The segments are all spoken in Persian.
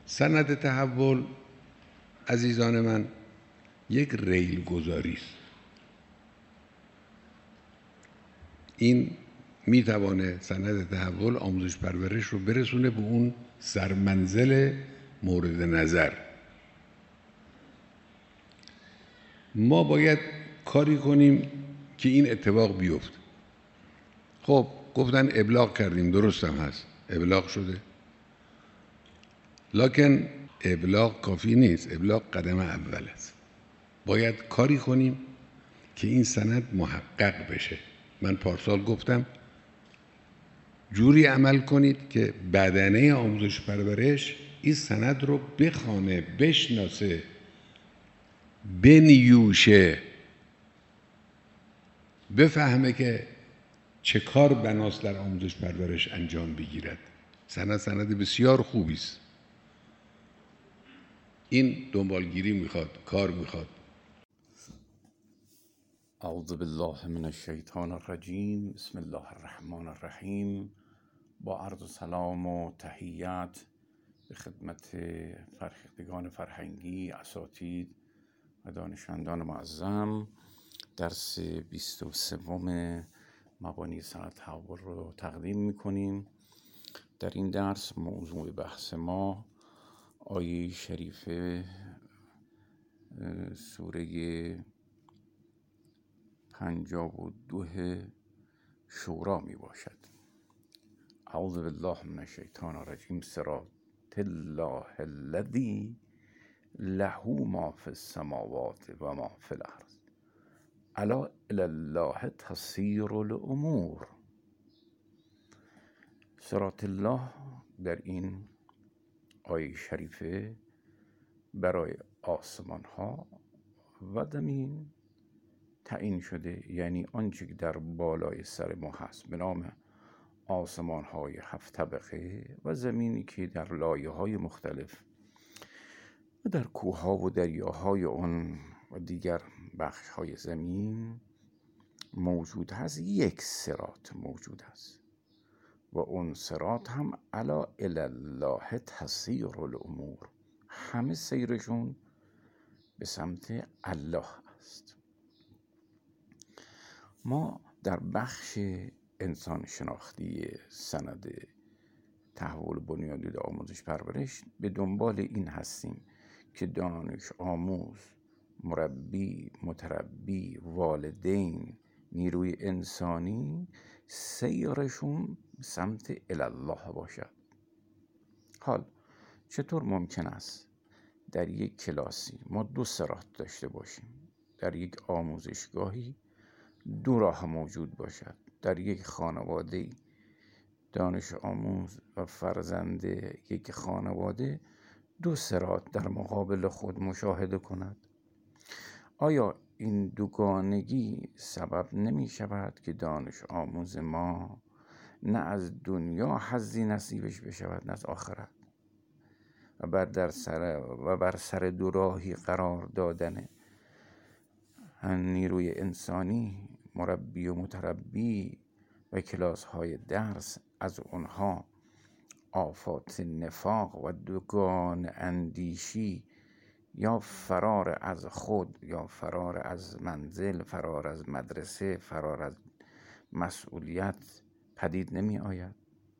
سند تحول عزیزان من یک ریل گذاری است. این میتوانه سند تحول آموزش پرورش رو برسونه به اون سرمنزل مورد نظر. ما باید کاری کنیم که این اتفاق بیفته. خب گفتن ابلاغ کردیم، درست هم هست، ابلاغ شده، لکن ابلاغ کافی نیست، ابلاغ قدم اول است. باید کاری کنیم که این سند محقق بشه. من پارسال گفتم جوری عمل کنید که بدنه آموزش پرورش این سند رو بخوانه، بشناسه، بنیوشه، بفهمه که چه کار بناست در آموزش پرورش انجام بگیرد. سند بسیار خوبی است. این دنبالگیری میخواد، کار میخواد. اعوذ بالله من الشیطان الرجیم. بسم الله الرحمن الرحیم. با عرض سلام و تحیت به خدمت فرهیختگان فرهنگی، اساتید و دانشمندان معظم، درس 23 مبانی سند تحول رو تقدیم میکنیم. در این درس موضوع بحث ما آیه شریفه سوره 52 شورا می باشد. اعوذ بالله من الشیطان الرجیم. صراط الله الذی له ما فی السماوات و ما فی الارض الا الی الله تصیر الامور. صراط الله در این آیه شریفه برای آسمان ها و زمین تعیین شده، یعنی آنچه که در بالای سر ما هست به نام آسمان های 7 طبقه و زمینی که در لایه های مختلف و در کوه ها و دریاهای آن و دیگر بخش های زمین موجود هست، یک صراط موجود است و اون صراط هم الا الی الله تصیر الامور، همه سیرشون به سمت الله است. ما در بخش انسان شناختی سند تحول بنیادی آموزش پرورش به دنبال این هستیم که دانش آموز، مربی، متربی، والدین، نیروی انسانی سیرشون سمت الله باشد. حال چطور ممکن است در یک کلاسی ما 2 صراط داشته باشیم، در یک آموزشگاهی 2 راه موجود باشد، در یک خانواده دانش آموز و فرزند یک خانواده 2 صراط در مقابل خود مشاهده کند؟ آیا این دوگانگی سبب نمی شود که دانش آموز ما نه از دنیا حظی نصیبش بشود نه از آخرت و بر سر 2 راهی قرار دادن نیروی انسانی، مربی و متربی و کلاس های درس از اونها آفات نفاق و دوگان اندیشی یا فرار از خود یا فرار از منزل، فرار از مدرسه، فرار از مسئولیت پدید نمی آید؟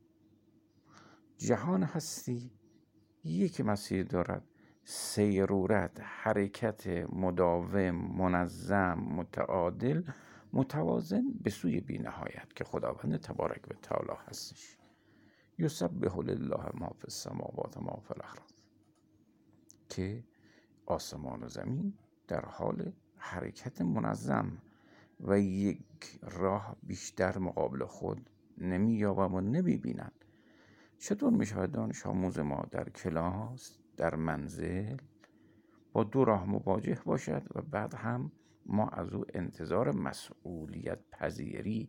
جهان هستی یک مسیر دارد، سیرورت، حرکت مداوم، منظم، متعادل، متوازن به سوی بی نهایت که خداوند تبارک و تعالی هستش. یسبح لله ما فی السماوات و ما فی الارض، که آسمان و زمین در حال حرکت منظم و یک راه بیشتر مقابل خود نمی یابم و نمی بینند. چطور می شود دانش آموز ما در کلاس، در منزل با 2 راه مواجه باشد و بعد هم ما از او انتظار مسئولیت پذیری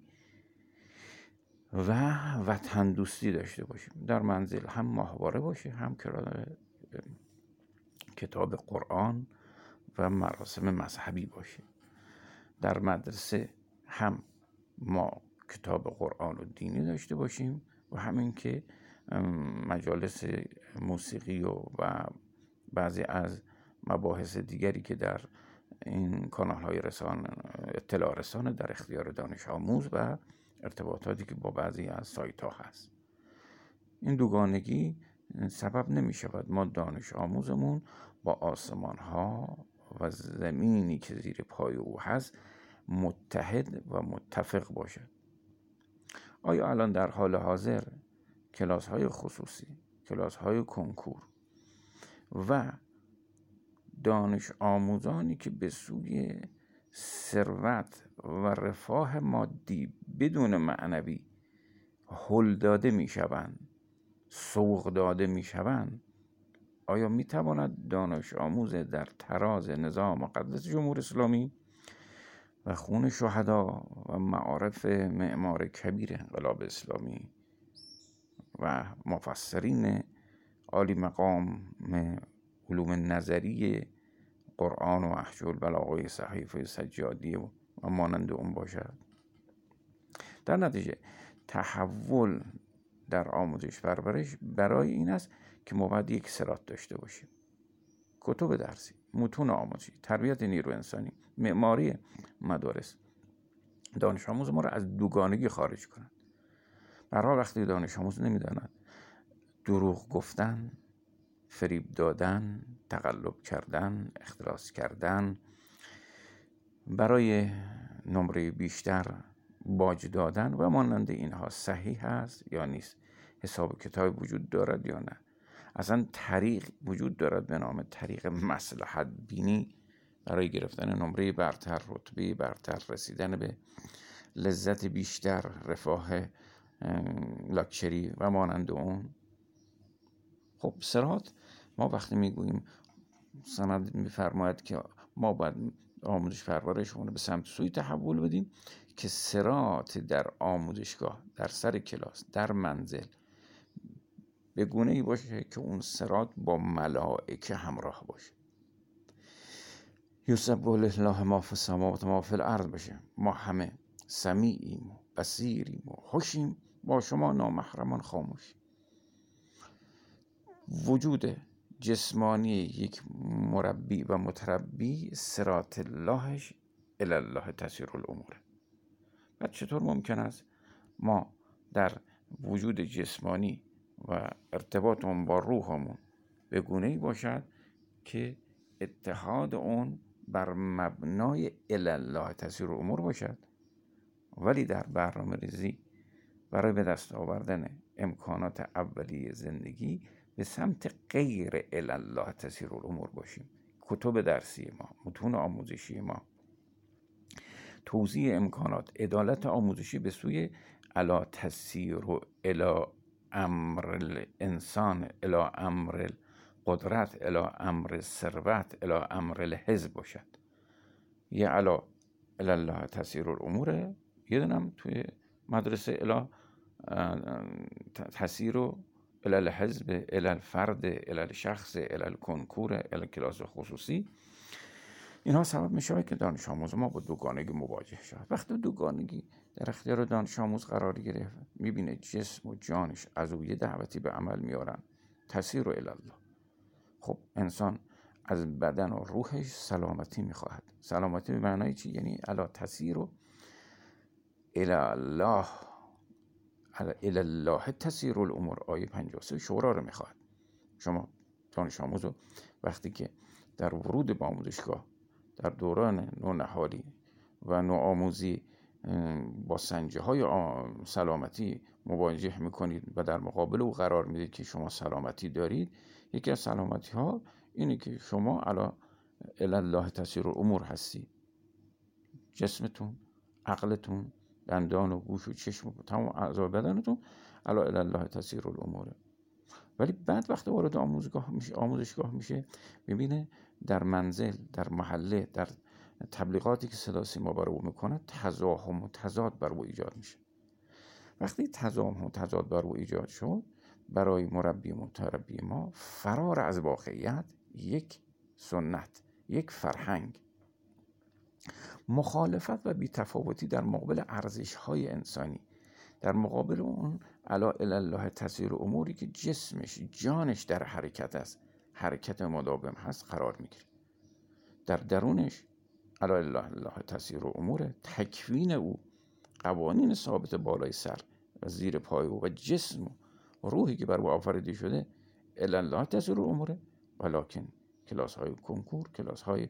و وطن دوستی داشته باشیم؟ در منزل هم ماهواره باشه، هم کتاب قرآن و مراسم مذهبی باشه. در مدرسه هم ما کتاب قرآن و دینی داشته باشیم و همین که مجالس موسیقی و بعضی از مباحث دیگری که در این کانال های اطلاع رسانه در اختیار دانش آموز و ارتباطاتی که با بعضی از سایت ها هست. این دوگانگی سبب نمی شود ما دانش آموزمون با آسمان ها و زمینی که زیر پای او هست متحد و متفق باشد. آیا الان در حال حاضر کلاس های خصوصی، کلاس های کنکور و دانش آموزانی که به سوی ثروت و رفاه مادی بدون معنوی هل داده می شوند، سوق داده می شوند، آیا می تواند دانش آموز در تراز نظام مقدس جمهوری اسلامی و خون شهدا و معارف معمار کبیر انقلاب اسلامی و مفسرین عالی مقام علوم نظری قرآن و نهج البلاغه صحیفه سجادی و مانند اون باشد؟ در نتیجه تحول در آموزش پرورش برای این است که ما باید یک سرات داشته باشیم: کتب درسی، متون آموزشی، تربیت نیرو انسانی، معماری مدارس. دانش آموز ما را از دوگانگی خارج کنند. برای وقتی دانش آموز نمیداند دروغ گفتن، فریب دادن، تقلب کردن، اختلاس کردن، برای نمره بیشتر باج دادن و مانند اینها صحیح است یا نیست، حساب کتاب وجود دارد یا نه، اصلا طریق وجود دارد به نام طریق مصلحت بینی برای گرفتن نمره برتر، رتبه برتر، رسیدن به لذت بیشتر، رفاه لاکچری و مانند اون. خب صراط، ما وقتی میگوییم سند میفرماید که ما باید آموزش پرورشمون رو به سمت سوی تحول بدیم که صراط در آموزشگاه، در سر کلاس، در منزل به گونه‌ای باشه که اون صراط با ملائکه همراه باشه. یسبح لله ما فی السماوات و ما فی الارض باشه. ما همه سمیعیم و بصیریم و هوشیم، با شما نامحرمان خاموشیم. وجود جسمانی یک مربی و متربی صراط اللهش الی الله تسیر الامور. بعد چطور ممکن است ما در وجود جسمانی و ارتباطمون با روحمون به گونه‌ای باشد که اتحاد اون بر مبنای الی الله تسیر الامور باشد، ولی در برنامه ریزی برای به دست آوردن امکانات اولیه زندگی به سمت غیر الی الله تسیر الامور باشیم. کتب درسی ما، متون آموزشی ما، توزیع امکانات، عدالت آموزشی به سوی الی تسیر و الی امر الانسان، الی امر قدرت، الی امر ثروت، الی امر الحزب باشد. یه الی الله تسیر الامور، یه دونم توی مدرسه الی تسیر و الی الحزب، الی الفرد، الی الشخص، الی الکنکور، الی کلاس خصوصی. اینها سبب میشه که دانش آموز ما با دوگانگی مواجه شد. وقتی دوگانگی در اختیار دانش آموز قرار گرفت، میبینه جسم و جانش از او یه دعوتی به عمل میارن: تسیر و الی الله. خب انسان از بدن و روحش سلامتی میخواهد. سلامتی به معنای چی؟ یعنی الا تسیر و الی الله، الی الله تسیر الامور. آیه 53 شورا رو میخواهد. شما دانش آموز رو وقتی که در ورود به آموزشگاه در دوران نونهالی و نوآموزی با سنجه های سلامتی مواجه میکنید و در مقابل او قرار میدید که شما سلامتی دارید، یکی از سلامتی ها اینه که شما الی الله تسیر الامور هستی. جسمتون، عقلتون، دندان و گوش و چشم و تمام اعضای بدنتون الی الله تسیر الامور. ولی بعد وقتی وارد آموزشگاه میشه میبینه در منزل، در محله، در تبلیغاتی که صدا سیما برای او میکنه تزاحم و تضاد بر او ایجاد میشه. وقتی تزاحم و تضاد بر او ایجاد شد، برای مربی متربی ما فرار از واقعیت یک سنت، یک فرهنگ، مخالفت و بی‌تفاوتی در مقابل ارزش‌های انسانی، در مقابل اون الا الله تسیر اموری که جسمش جانش در حرکت است، حرکت مداوم هست، قرار میگیره. در درونش الا الله تسیر امور، تکوین او، قوانین ثابت بالای سر و زیر پای او و جسم و روحی که بر او آفریده شده الا الله تسیر اموره. ولکن کلاس های کنکور، کلاس های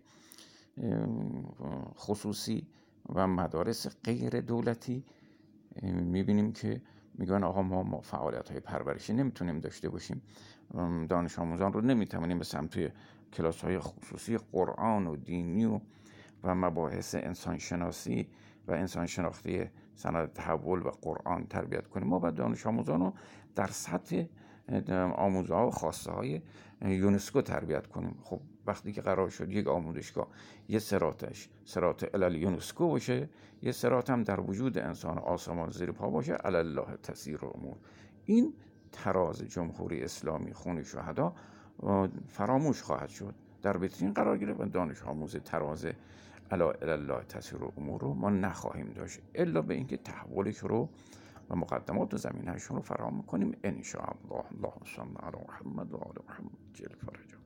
خصوصی و مدارس غیر دولتی میبینیم که میگن آقا ما فعالیت های پرورشی نمیتونیم داشته باشیم، دانش آموزان رو نمیتونیم به سمت کلاس های خصوصی قرآن و دینی و مباحث انسانشناسی و انسانشناختی سند تحول و قرآن تربیت کنیم. ما باید دانش آموزان رو در سطح آموزه ها و خواسته های یونسکو تربیت کنیم. خب وقتی که قرار شد یک آموزشگاه یه سراتش سرات علل یونسکو باشه، یه سرات هم در وجود انسان آسمان زیر پا باشه، علی الله تسیر امور، این تراز جمهوری اسلامی خون شهدا فراموش خواهد شد، در ویترین قرار گرفت و دانش آموز تراز علی الله تسیر امور رو ما نخواهیم داشت، الا به اینکه تحولش رو و مقدمات و زمینه‌شون رو فراهم کنیم ان شاء الله. اللهم صل علی محمد و آل محمد جل فرجه.